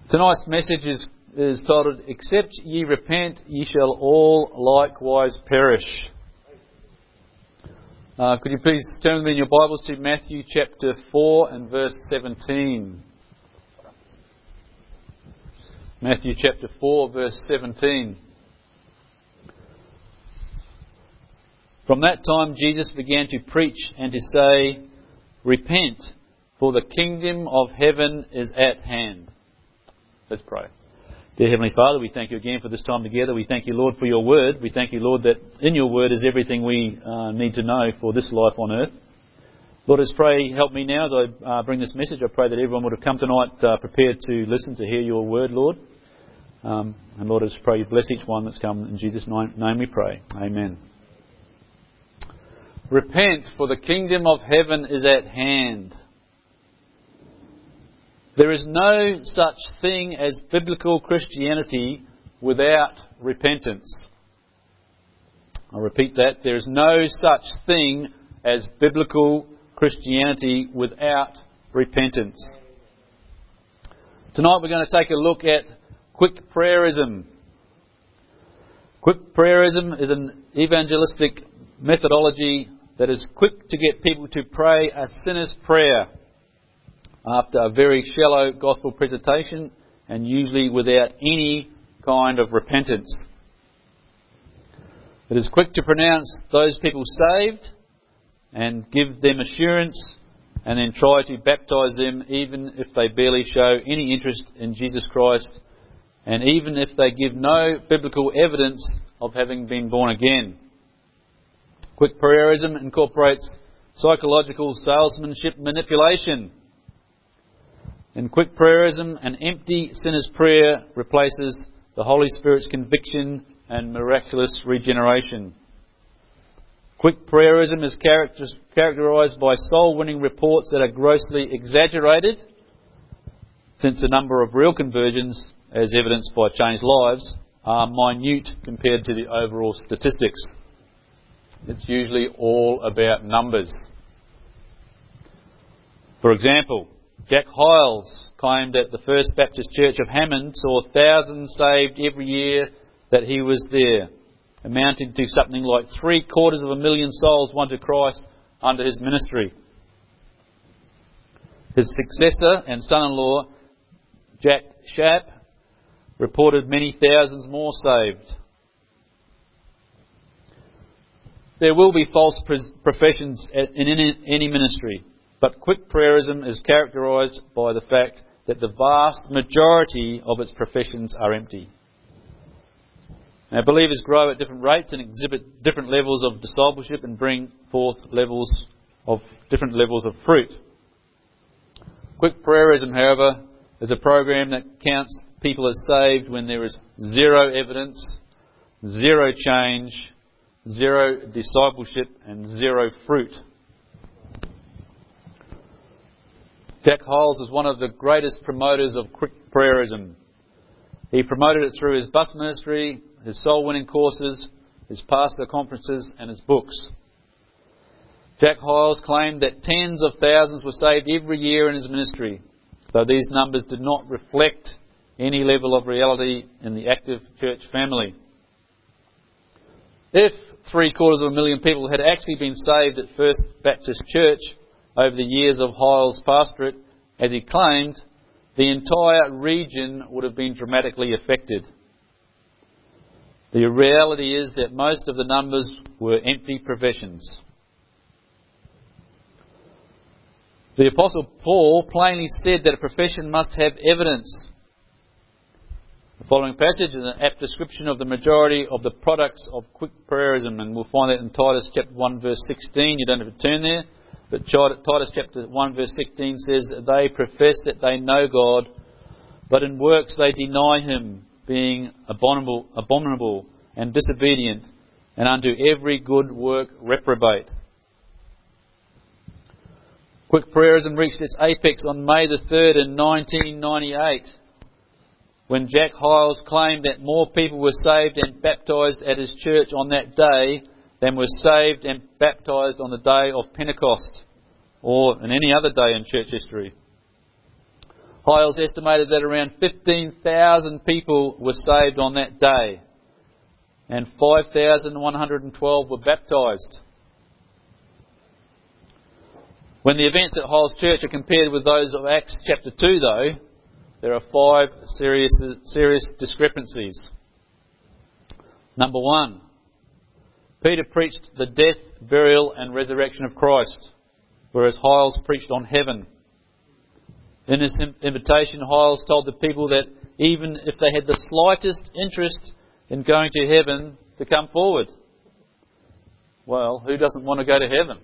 Tonight's message is titled, Except ye repent, ye shall all likewise perish. Could you please turn with me in your Bibles to Matthew chapter 4 and verse 17. Matthew chapter 4 verse 17. From that time Jesus began to preach and to say, Repent, for the kingdom of heaven is at hand. Let's pray. Dear Heavenly Father, we thank you again for this time together. We thank you, Lord, for your word. We thank you, Lord, that in your word is everything we need to know for this life on earth. Lord, I just pray, help me now as I bring this message. I pray that everyone would have come tonight prepared to listen, to hear your word, Lord. And Lord, I just pray you bless each one that's come. In Jesus' name we pray. Amen. Repent, for the kingdom of heaven is at hand. There is no such thing as biblical Christianity without repentance. I'll repeat that. There is no such thing as biblical Christianity without repentance. Tonight we're going to take a look at quick prayerism. Quick prayerism is an evangelistic methodology that is quick to get people to pray a sinner's prayer after a very shallow gospel presentation and usually without any kind of repentance. It is quick to pronounce those people saved and give them assurance and then try to baptise them even if they barely show any interest in Jesus Christ and even if they give no biblical evidence of having been born again. Quick prayerism incorporates psychological salesmanship manipulation. In quick prayerism, an empty sinner's prayer replaces the Holy Spirit's conviction and miraculous regeneration. Quick prayerism is characterised by soul-winning reports that are grossly exaggerated, since the number of real conversions, as evidenced by changed lives, are minute compared to the overall statistics. It's usually all about numbers. For example, Jack Hyles claimed that the First Baptist Church of Hammond saw thousands saved every year that he was there, amounting to something like 750,000 souls won to Christ under his ministry. His successor and son-in-law, Jack Schaap, reported many thousands more saved. There will be false professions in any ministry. But quick prayerism is characterised by the fact that the vast majority of its professions are empty. Now, believers grow at different rates and exhibit different levels of discipleship and bring forth different levels of fruit. Quick prayerism, however, is a program that counts people as saved when there is zero evidence, zero change, zero discipleship, and zero fruit. Jack Hyles is one of the greatest promoters of quick prayerism. He promoted it through his bus ministry, his soul-winning courses, his pastor conferences and his books. Jack Hyles claimed that tens of thousands were saved every year in his ministry, though these numbers did not reflect any level of reality in the active church family. If 750,000 people had actually been saved at First Baptist Church over the years of Hyles' pastorate, as he claimed, the entire region would have been dramatically affected. The reality is that most of the numbers were empty professions. The Apostle Paul plainly said that a profession must have evidence. The following passage is an apt description of the majority of the products of quick prayerism, and we'll find that in Titus chapter 1 verse 16. You don't have to turn there. But Titus chapter 1 verse 16 says, They profess that they know God, but in works they deny Him, being abominable and disobedient, and unto every good work reprobate. Quick prayerism reached its apex on May the 3rd in 1998, when Jack Hyles claimed that more people were saved and baptised at his church on that day than were saved and baptised on the day of Pentecost or in any other day in church history. Hyles estimated that around 15,000 people were saved on that day, and 5,112 were baptised. When the events at Hyles Church are compared with those of Acts chapter 2, though, there are 5 serious discrepancies. Number 1, Peter preached the death, burial and resurrection of Christ, whereas Hyles preached on heaven. In his invitation, Hyles told the people that even if they had the slightest interest in going to heaven, to come forward. Well, who doesn't want to go to heaven?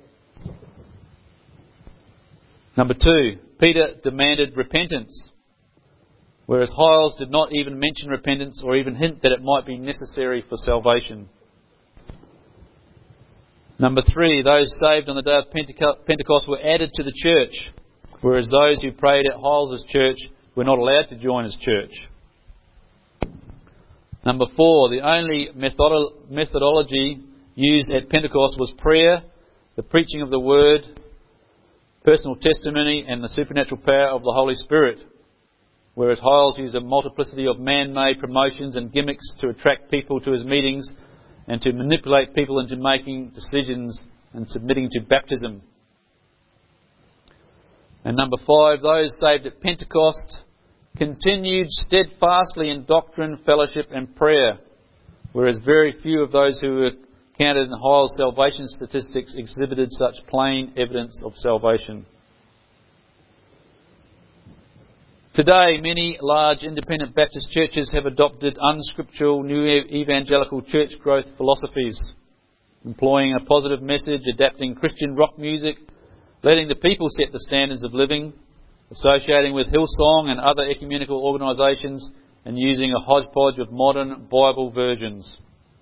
Number 2, Peter demanded repentance, whereas Hyles did not even mention repentance or even hint that it might be necessary for salvation. Number 3, those saved on the day of Pentecost were added to the church, whereas those who prayed at Hyles' church were not allowed to join his church. Number 4, the only methodology used at Pentecost was prayer, the preaching of the word, personal testimony and the supernatural power of the Holy Spirit, whereas Hyles used a multiplicity of man-made promotions and gimmicks to attract people to his meetings and to manipulate people into making decisions and submitting to baptism. And number 5, those saved at Pentecost continued steadfastly in doctrine, fellowship and prayer, whereas very few of those who were counted in Hyles' salvation statistics exhibited such plain evidence of salvation. Today, many large independent Baptist churches have adopted unscriptural new evangelical church growth philosophies, employing a positive message, adapting Christian rock music, letting the people set the standards of living, associating with Hillsong and other ecumenical organisations, and using a hodgepodge of modern Bible versions.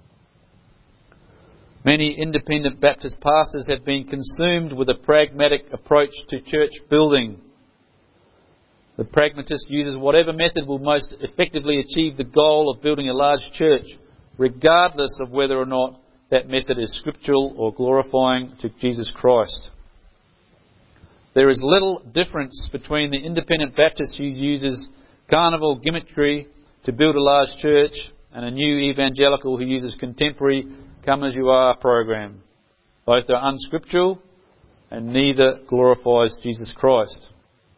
Many independent Baptist pastors have been consumed with a pragmatic approach to church building. The pragmatist uses whatever method will most effectively achieve the goal of building a large church, regardless of whether or not that method is scriptural or glorifying to Jesus Christ. There is little difference between the independent Baptist who uses carnival gimmickry to build a large church and a new evangelical who uses contemporary come-as-you-are program. Both are unscriptural and neither glorifies Jesus Christ.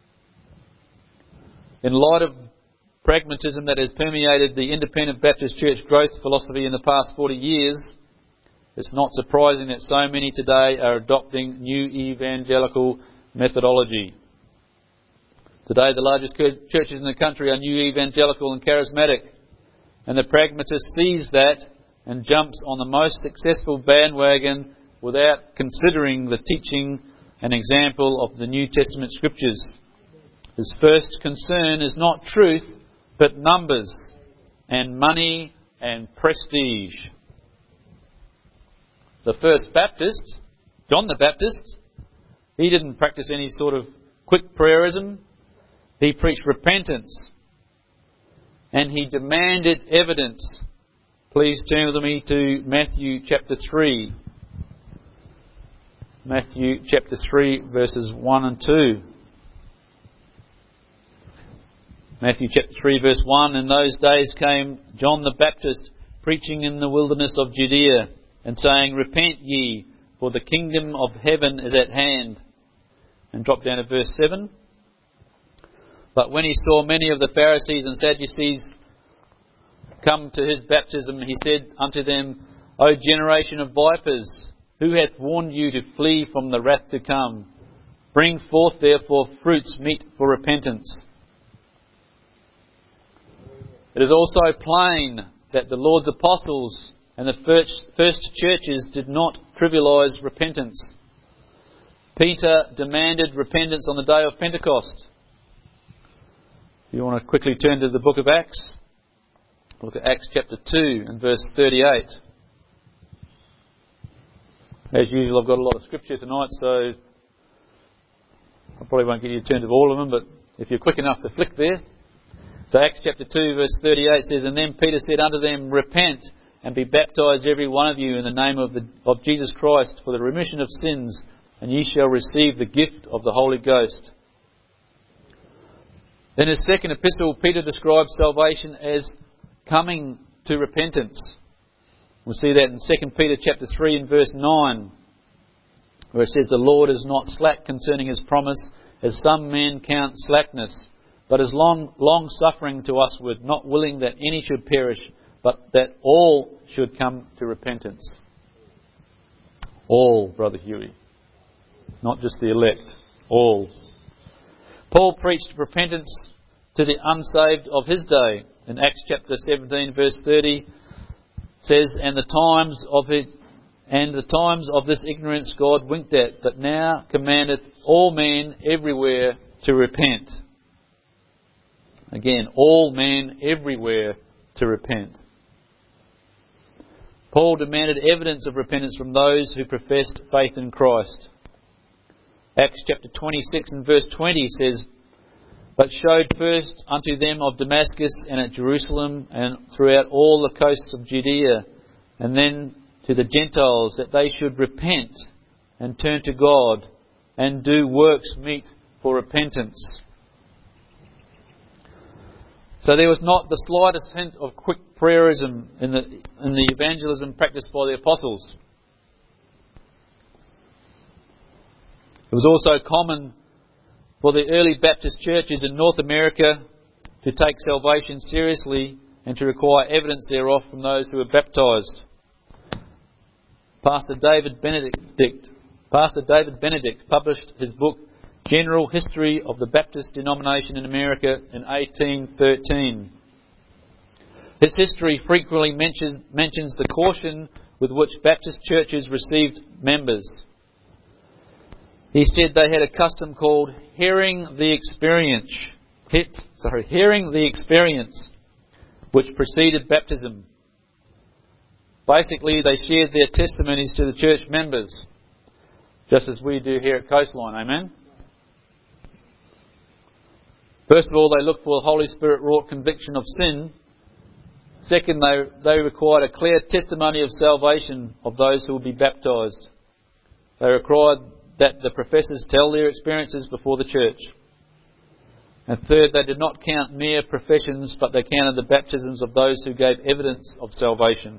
In light of pragmatism that has permeated the independent Baptist church growth philosophy in the past 40 years, it's not surprising that so many today are adopting new evangelical methodology. Today the largest churches in the country are new evangelical and charismatic, and the pragmatist sees that and jumps on the most successful bandwagon without considering the teaching and example of the New Testament scriptures. His first concern is not truth, but numbers and money and prestige. The first Baptist, John the Baptist, he didn't practice any sort of quick prayerism. He preached repentance and he demanded evidence. Please turn with me to Matthew chapter 3. Matthew chapter 3 verses 1 and 2. Matthew chapter 3 verse 1, in those days came John the Baptist preaching in the wilderness of Judea and saying, repent ye, for the kingdom of heaven is at hand. And drop down to verse 7. But when he saw many of the Pharisees and Sadducees come to his baptism, he said unto them, O generation of vipers, who hath warned you to flee from the wrath to come? Bring forth therefore fruits meet for repentance. It is also plain that the Lord's apostles and the first churches did not trivialise repentance. Peter demanded repentance on the day of Pentecost. If you want to quickly turn to the book of Acts, look at Acts chapter 2 and verse 38. As usual, I've got a lot of scripture tonight, so I probably won't get you to turn to all of them, but if you're quick enough to flick there. So Acts chapter 2 verse 38 says, And then Peter said unto them, Repent, and be baptized every one of you in the name of Jesus Christ for the remission of sins, and ye shall receive the gift of the Holy Ghost. In his second epistle, Peter describes salvation as coming to repentance. We see that in 2 Peter chapter 3 and verse 9, where it says, "The Lord is not slack concerning his promise, as some men count slackness, but is long-suffering to usward, not willing that any should perish, but that all should come to repentance." All, Brother Huey. Not just the elect. All. Paul preached repentance to the unsaved of his day. In Acts chapter 17 verse 30 says, "And the times of this ignorance God winked at, but now commandeth all men everywhere to repent." Again, all men everywhere to repent. Paul demanded evidence of repentance from those who professed faith in Christ. Acts chapter 26 and verse 20 says, "But showed first unto them of Damascus and at Jerusalem and throughout all the coasts of Judea, and then to the Gentiles, that they should repent and turn to God and do works meet for repentance." So there was not the slightest hint of quick prayerism in the evangelism practiced by the apostles. It was also common for the early Baptist churches in North America to take salvation seriously and to require evidence thereof from those who were baptised. Pastor David Benedict published his book General History of the Baptist Denomination in America in 1813. His history frequently mentions the caution with which Baptist churches received members. He said they had a custom called hearing the experience, which preceded baptism. Basically, they shared their testimonies to the church members, just as we do here at Coastline. Amen? First of all, they looked for the Holy Spirit-wrought conviction of sin. Second, they required a clear testimony of salvation of those who will be baptised. They required that the professors tell their experiences before the church. And third, they did not count mere professions, but they counted the baptisms of those who gave evidence of salvation.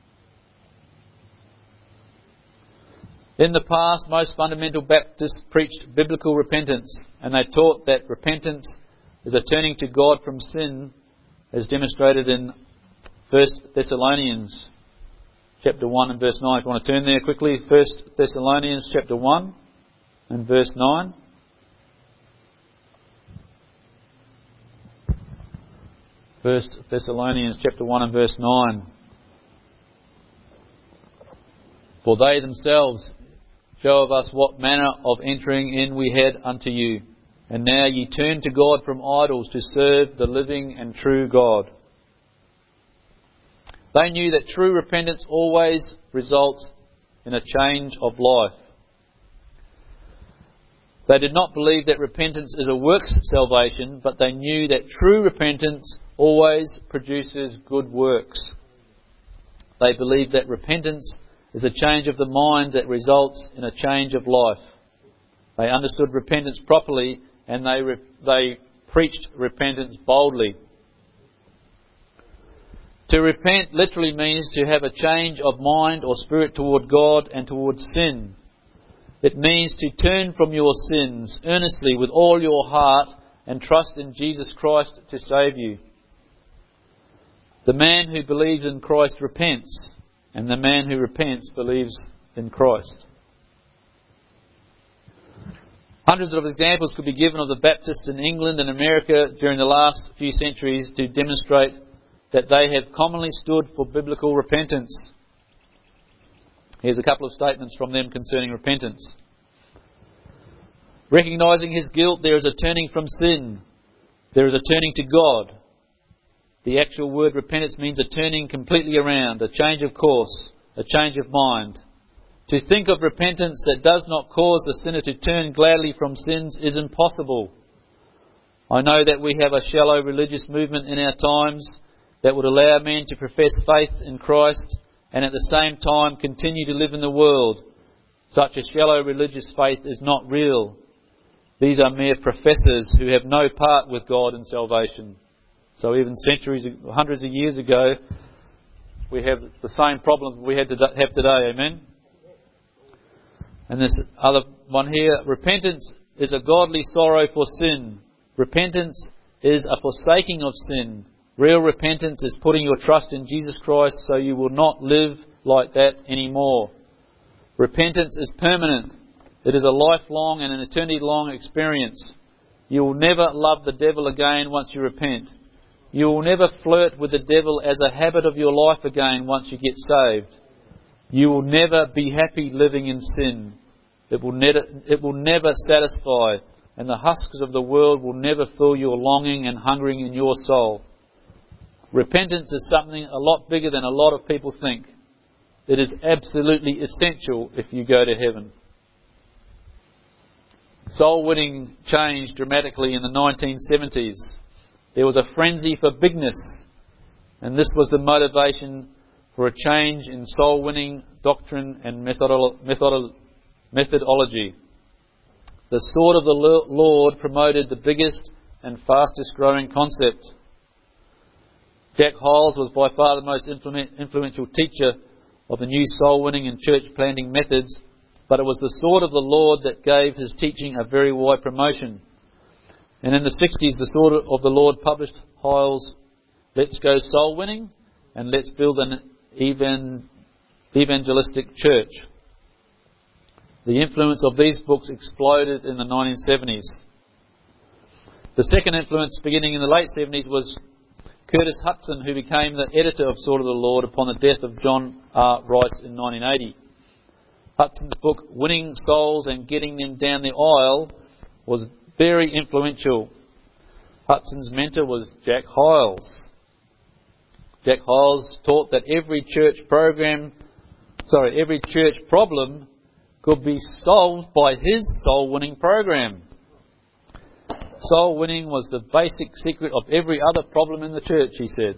In the past, most fundamental Baptists preached biblical repentance, and they taught that repentance is a turning to God from sin, as demonstrated in 1 Thessalonians chapter 1 and verse 9. If you want to turn there quickly, 1 Thessalonians chapter 1 and verse 9. First Thessalonians chapter 1 and verse 9. "For they themselves show of us what manner of entering in we had unto you. And now ye turn to God from idols to serve the living and true God." They knew that true repentance always results in a change of life. They did not believe that repentance is a works salvation, but they knew that true repentance always produces good works. They believed that repentance is a change of the mind that results in a change of life. They understood repentance properly, and they preached repentance boldly. To repent literally means to have a change of mind or spirit toward God and towards sin. It means to turn from your sins earnestly with all your heart and trust in Jesus Christ to save you. The man who believes in Christ repents, and the man who repents believes in Christ. Hundreds of examples could be given of the Baptists in England and America during the last few centuries to demonstrate that they have commonly stood for biblical repentance. Here's a couple of statements from them concerning repentance. Recognising his guilt, there is a turning from sin. There is a turning to God. The actual word repentance means a turning completely around, a change of course, a change of mind. To think of repentance that does not cause the sinner to turn gladly from sins is impossible. I know that we have a shallow religious movement in our times that would allow men to profess faith in Christ and at the same time continue to live in the world. Such a shallow religious faith is not real. These are mere professors who have no part with God in salvation. So even centuries, hundreds of years ago, we have the same problem we have today. Amen? And this other one here, repentance is a godly sorrow for sin. Repentance is a forsaking of sin. Real repentance is putting your trust in Jesus Christ so you will not live like that anymore. Repentance is permanent. It is a lifelong and an eternity-long experience. You will never love the devil again once you repent. You will never flirt with the devil as a habit of your life again once you get saved. You will never be happy living in sin. It will never satisfy, and the husks of the world will never fill your longing and hungering in your soul. Repentance is something a lot bigger than a lot of people think. It is absolutely essential if you go to heaven. Soul winning changed dramatically in the 1970s. There was a frenzy for bigness, and this was the motivation for a change in soul winning doctrine and methodology. The sword of the Lord promoted the biggest and fastest growing concept. Jack Hyles was by far the most influential teacher of the new soul winning and church planting methods, but it was the sword of the Lord that gave his teaching a very wide promotion. And in the 60s, the sword of the Lord published Hyles' Let's Go Soul Winning and Let's Build an Evangelistic Church. The influence of these books exploded in the 1970s. The second influence, beginning in the late 70s, was Curtis Hutson, who became the editor of Sword of the Lord upon the death of John R. Rice in 1980. Hutson's book, Winning Souls and Getting Them Down the Aisle, was very influential. Hutson's mentor was Jack Hyles. Jack Hyles taught that every church problem could be solved by his soul-winning program. Soul winning was the basic secret of every other problem in the church, he said.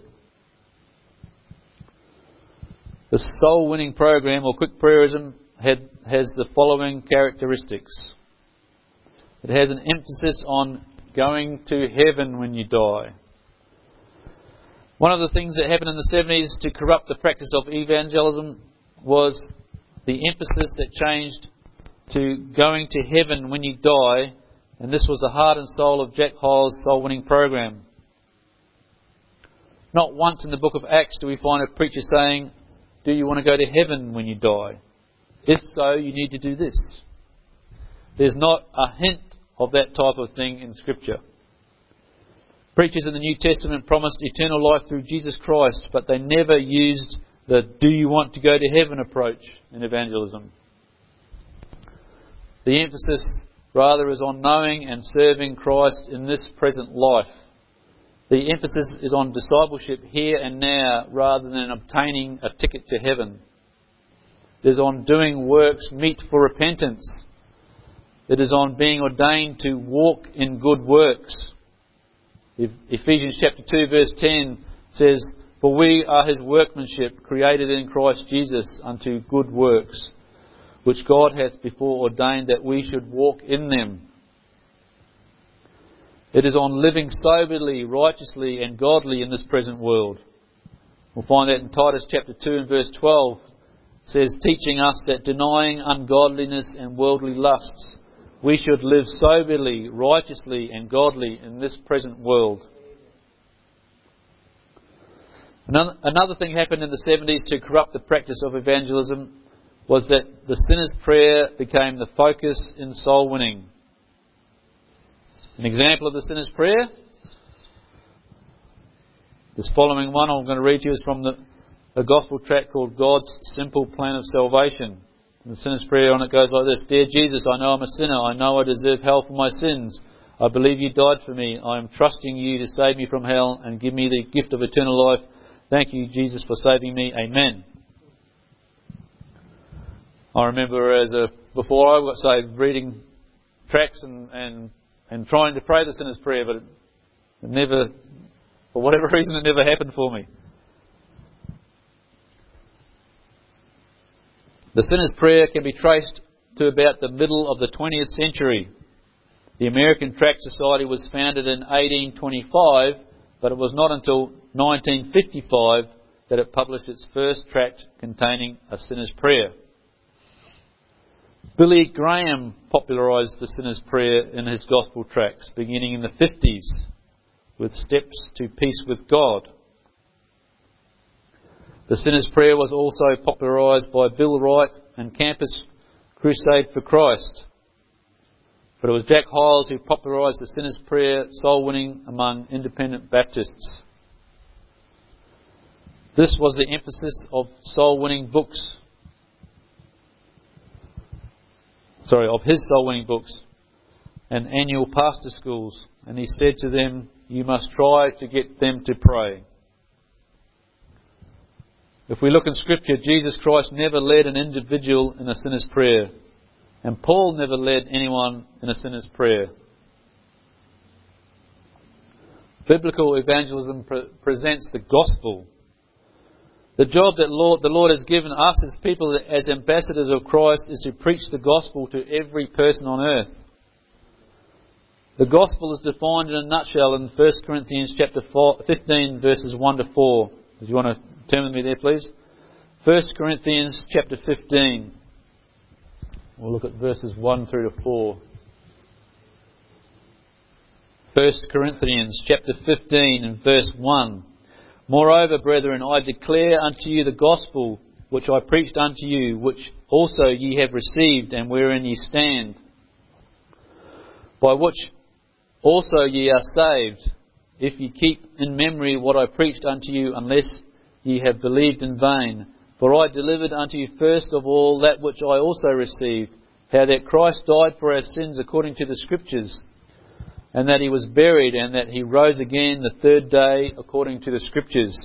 The soul-winning program, or quick prayerism, has the following characteristics. It has an emphasis on going to heaven when you die. One of the things that happened in the 70s to corrupt the practice of evangelism was the emphasis that changed to going to heaven when you die, and this was the heart and soul of Jack Hyles' soul-winning program. Not once in the book of Acts do we find a preacher saying, "Do you want to go to heaven when you die? If so, you need to do this." There's not a hint of that type of thing in Scripture. Preachers in the New Testament promised eternal life through Jesus Christ, but they never used the "do you want to go to heaven" approach in evangelism. The emphasis rather is on knowing and serving Christ in this present life. The emphasis is on discipleship here and now rather than obtaining a ticket to heaven. It is on doing works meet for repentance. It is on being ordained to walk in good works. Ephesians chapter 2 verse 10 says, "For we are his workmanship, created in Christ Jesus unto good works, which God hath before ordained that we should walk in them." It is on living soberly, righteously and godly in this present world. We'll find that in Titus chapter 2 and verse 12. It says, teaching us that denying ungodliness and worldly lusts, we should live soberly, righteously and godly in this present world. Another thing happened in the 70s to corrupt the practice of evangelism was that the sinner's prayer became the focus in soul winning. An example of the sinner's prayer, this following one I'm going to read to you is from a gospel tract called God's Simple Plan of Salvation. And the sinner's prayer on it goes like this: Dear Jesus, I know I'm a sinner. I know I deserve hell for my sins. I believe you died for me. I am trusting you to save me from hell and give me the gift of eternal life. Thank you, Jesus, for saving me. Amen. I remember before I got saved, reading tracts and trying to pray the sinner's prayer, but it never, for whatever reason, it never happened for me. The sinner's prayer can be traced to about the middle of the 20th century. The American Tract Society was founded in 1825, but it was not until 1955 that it published its first tract containing a sinner's prayer. Billy Graham popularised the sinner's prayer in his gospel tracts beginning in the 50s with Steps to Peace with God. The sinner's prayer was also popularised by Bill Wright and Campus Crusade for Christ. But it was Jack Hyles who popularised the sinner's prayer, soul winning among independent Baptists. This was the emphasis of soul winning books. Of his soul winning books and annual pastor schools. And he said to them, you must try to get them to pray. If we look in Scripture, Jesus Christ never led an individual in a sinner's prayer. And Paul never led anyone in a sinner's prayer. Biblical evangelism presents the gospel. The job that the Lord has given us as people, as ambassadors of Christ, is to preach the gospel to every person on earth. The gospel is defined in a nutshell in 1 Corinthians chapter 15, verses 1 to 4. If you want to turn with me there, please. 1 Corinthians chapter 15. We'll look at verses 1 through to 4. 1 Corinthians chapter 15 and verse 1. Moreover, brethren, I declare unto you the gospel which I preached unto you, which also ye have received, and wherein ye stand, by which also ye are saved, if ye keep in memory what I preached unto you, unless ye have believed in vain. For I delivered unto you first of all that which I also received, how that Christ died for our sins according to the Scriptures, and that he was buried, and that he rose again the third day according to the Scriptures.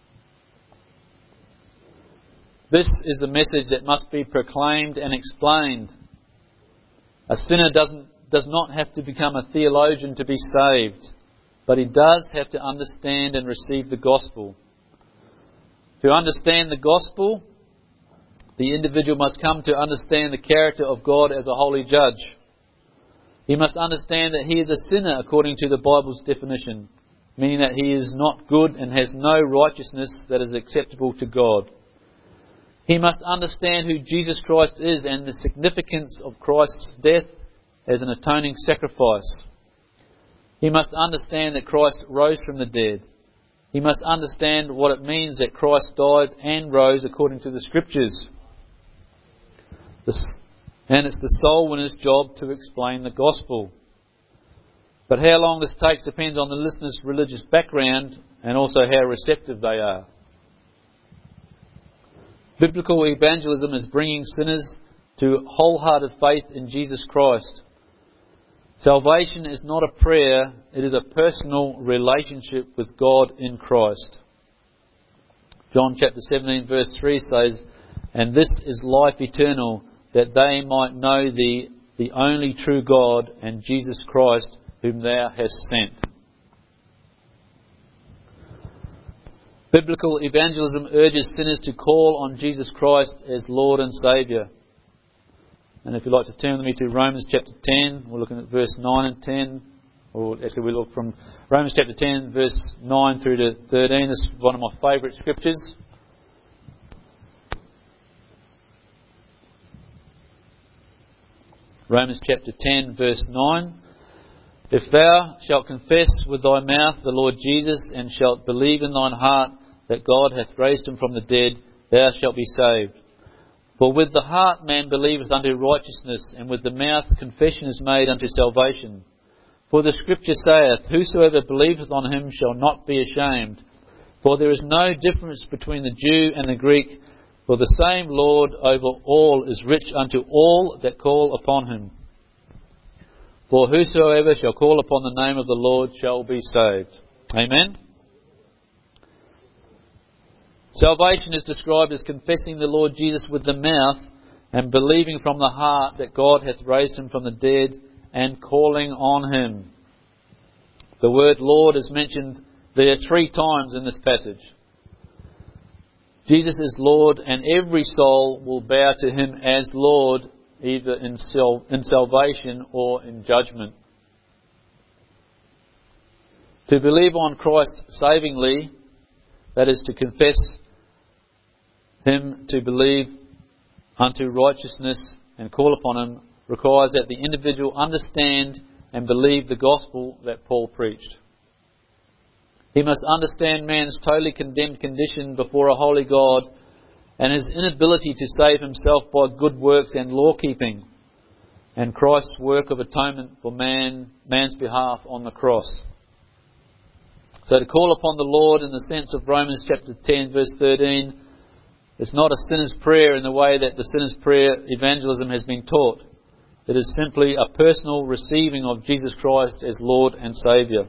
This is the message that must be proclaimed and explained. A sinner does not have to become a theologian to be saved, but he does have to understand and receive the gospel. To understand the gospel, the individual must come to understand the character of God as a holy judge. He must understand that he is a sinner according to the Bible's definition, meaning that he is not good and has no righteousness that is acceptable to God. He must understand who Jesus Christ is and the significance of Christ's death as an atoning sacrifice. He must understand that Christ rose from the dead. He must understand what it means that Christ died and rose according to the Scriptures. And it's the soul winner's job to explain the gospel. But how long this takes depends on the listener's religious background and also how receptive they are. Biblical evangelism is bringing sinners to wholehearted faith in Jesus Christ. Salvation is not a prayer, it is a personal relationship with God in Christ. John chapter 17 verse 3 says, and this is life eternal, that they might know thee, the only true God, and Jesus Christ, whom thou hast sent. Biblical evangelism urges sinners to call on Jesus Christ as Lord and Saviour. And if you'd like to turn with me to Romans chapter 10, we're looking at verse 9 and 10. Or actually we look from Romans chapter 10, verse 9 through to 13. This is one of my favourite scriptures. Romans chapter 10, verse 9. If thou shalt confess with thy mouth the Lord Jesus, and shalt believe in thine heart that God hath raised him from the dead, thou shalt be saved. For with the heart man believeth unto righteousness, and with the mouth confession is made unto salvation. For the Scripture saith, whosoever believeth on him shall not be ashamed. For there is no difference between the Jew and the Greek, for the same Lord over all is rich unto all that call upon him. For whosoever shall call upon the name of the Lord shall be saved. Amen. Salvation is described as confessing the Lord Jesus with the mouth and believing from the heart that God hath raised him from the dead and calling on him. The word Lord is mentioned there 3 times in this passage. Jesus is Lord, and every soul will bow to him as Lord, either in salvation or in judgment. To believe on Christ savingly, that is to confess Him, to believe unto righteousness and call upon Him, requires that the individual understand and believe the gospel that Paul preached. He must understand man's totally condemned condition before a holy God and his inability to save himself by good works and law-keeping, and Christ's work of atonement for man's behalf on the cross. So to call upon the Lord in the sense of Romans chapter 10 verse 13 is not a sinner's prayer in the way that the sinner's prayer evangelism has been taught. It is simply a personal receiving of Jesus Christ as Lord and Saviour.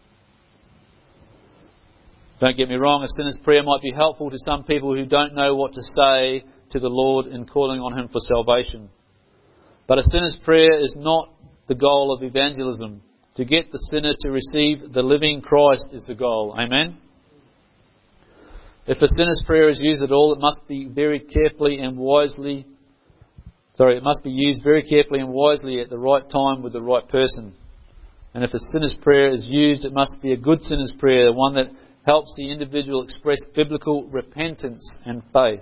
Don't get me wrong, a sinner's prayer might be helpful to some people who don't know what to say to the Lord in calling on Him for salvation. But a sinner's prayer is not the goal of evangelism. To get the sinner to receive the living Christ is the goal. Amen? If a sinner's prayer is used at all, it must be very carefully and wisely. It must be used very carefully and wisely at the right time with the right person. And if a sinner's prayer is used, it must be a good sinner's prayer, one that helps the individual express biblical repentance and faith.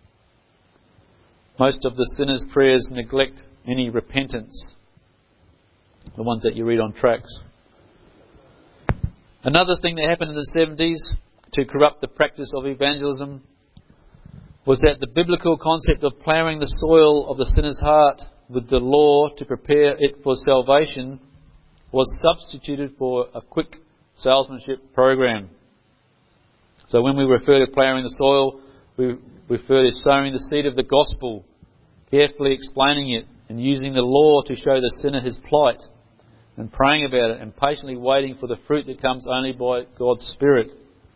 Most of the sinner's prayers neglect any repentance, the ones that you read on tracts. Another thing that happened in the 70s to corrupt the practice of evangelism was that the biblical concept of ploughing the soil of the sinner's heart with the law to prepare it for salvation was substituted for a quick salesmanship program. So when we refer to ploughing the soil, we refer to sowing the seed of the gospel, carefully explaining it and using the law to show the sinner his plight and praying about it and patiently waiting for the fruit that comes only by God's Spirit.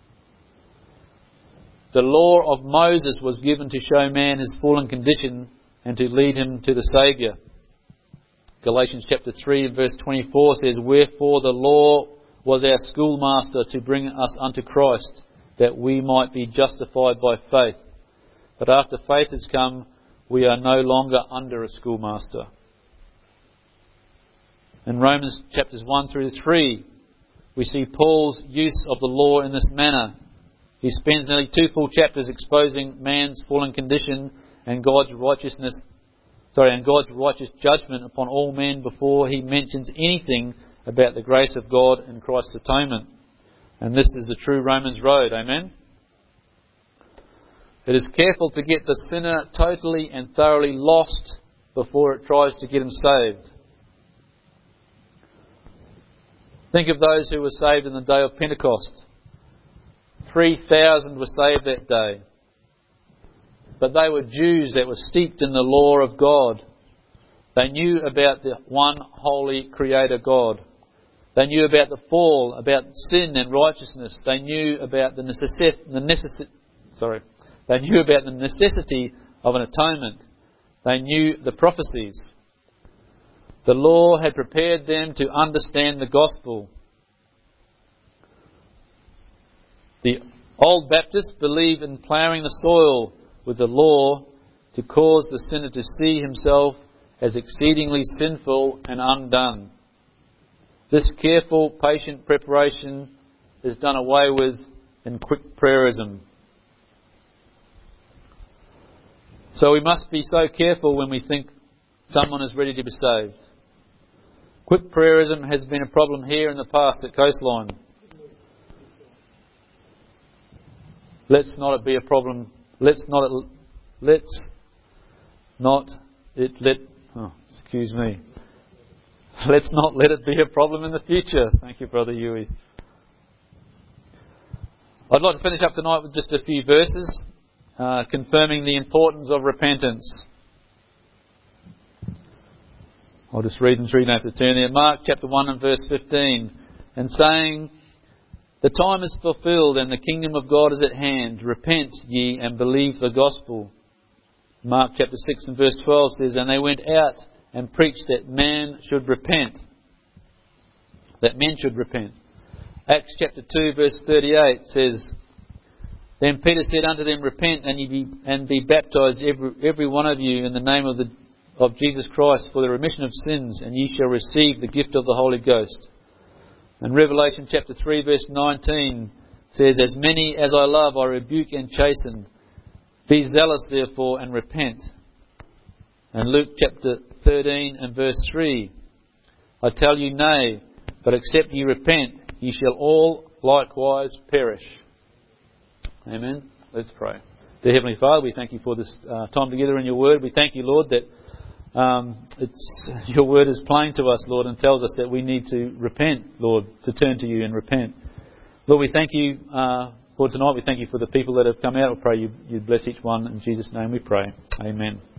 The law of Moses was given to show man his fallen condition and to lead him to the Saviour. Galatians chapter 3 and verse 24 says, "Wherefore the law was our schoolmaster to bring us unto Christ, that we might be justified by faith. But after faith has come, we are no longer under a schoolmaster." In Romans chapters 1 through 3, we see Paul's use of the law in this manner. He spends nearly 2 full chapters exposing man's fallen condition and God's righteous judgment upon all men before he mentions anything about the grace of God and Christ's atonement. And this is the true Romans road. Amen? It is careful to get the sinner totally and thoroughly lost before it tries to get him saved. Think of those who were saved in the day of Pentecost. 3,000 were saved that day. But they were Jews that were steeped in the law of God. They knew about the one holy Creator God. They knew about the fall, about sin and righteousness. They knew about the necessity of an atonement. They knew the prophecies. The law had prepared them to understand the gospel. The Old Baptists believe in ploughing the soil with the law to cause the sinner to see himself as exceedingly sinful and undone. This careful, patient preparation is done away with in quick prayerism. So we must be so careful when we think someone is ready to be saved. Quick prayerism has been a problem here in the past at Coastline. Let's not it be a problem. Let's not let it be a problem in the future. Thank you, Brother Yui. I'd like to finish up tonight with just a few verses confirming the importance of repentance. I'll just read them through, you don't have to turn there. Mark chapter 1 and verse 15. And saying, "The time is fulfilled and the kingdom of God is at hand. Repent ye and believe the gospel." Mark chapter 6 and verse 12 says, "And they went out and preached that men should repent." Acts chapter 2 verse 38 says, "Then Peter said unto them, Repent and be baptized every one of you in the name of Jesus Christ for the remission of sins, and ye shall receive the gift of the Holy Ghost." And Revelation chapter 3 verse 19 says, "As many as I love I rebuke and chasten. Be zealous therefore and repent." And Luke chapter 13 and verse 3, "I tell you nay, but except ye repent, ye shall all likewise perish." Amen. Let's pray. Dear Heavenly Father, we thank you for this time together in your word. We thank you, Lord, that your word is plain to us, Lord, and tells us that we need to repent, Lord, to turn to you and repent. Lord, we thank you for tonight. We thank you for the people that have come out. We pray you bless each one. In Jesus' name we pray. Amen.